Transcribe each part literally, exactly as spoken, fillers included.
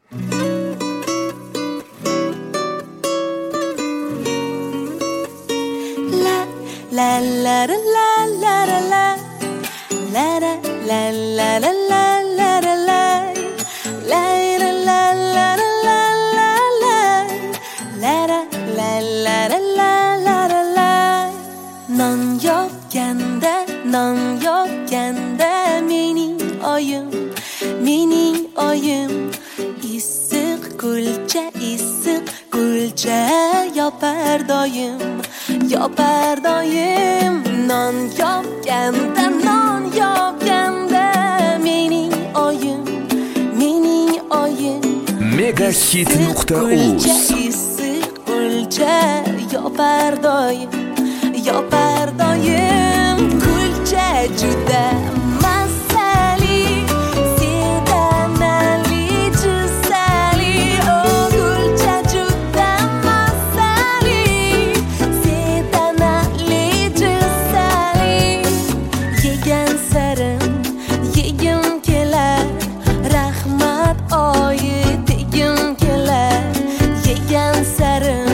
La la la la la la la la la la la la la la la la la la la non yopganda non yopganda mening oyim mening oyim issiq kulcha issiq kulcha yopar doim yopar doim non yopganda non yopganda mening oyim mening oyim megahit nuqta uz issiq kulcha yopar doim yopar doim kulcha juda mazali sedanali juzali oh kulcha juda mazali sedanali juzali yegan sarim yegim kelar rahmat oyi degim kelar yegan sarim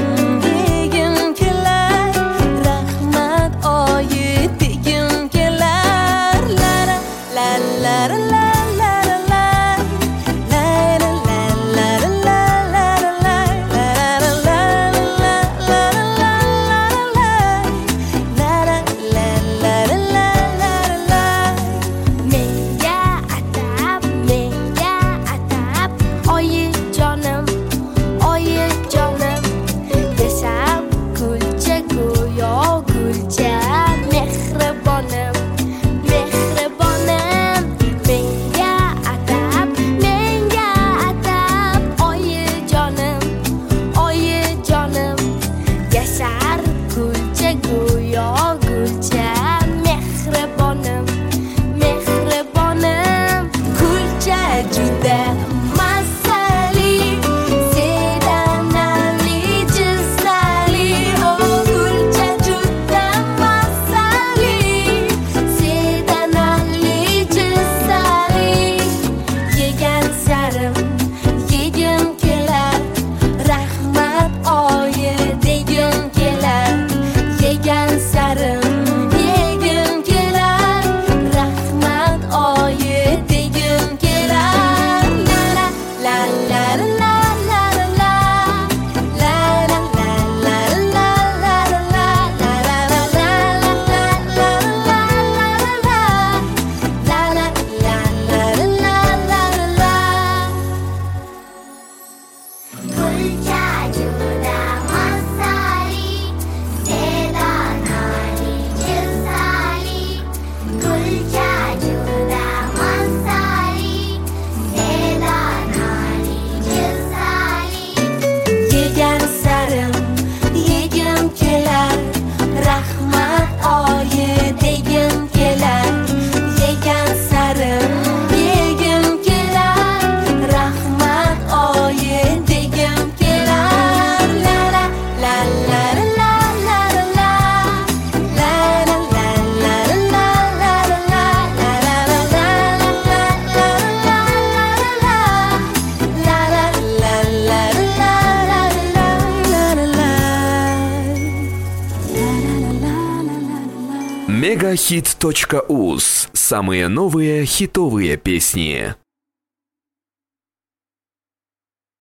мегахит точка уз. Самые новые хитовые песни.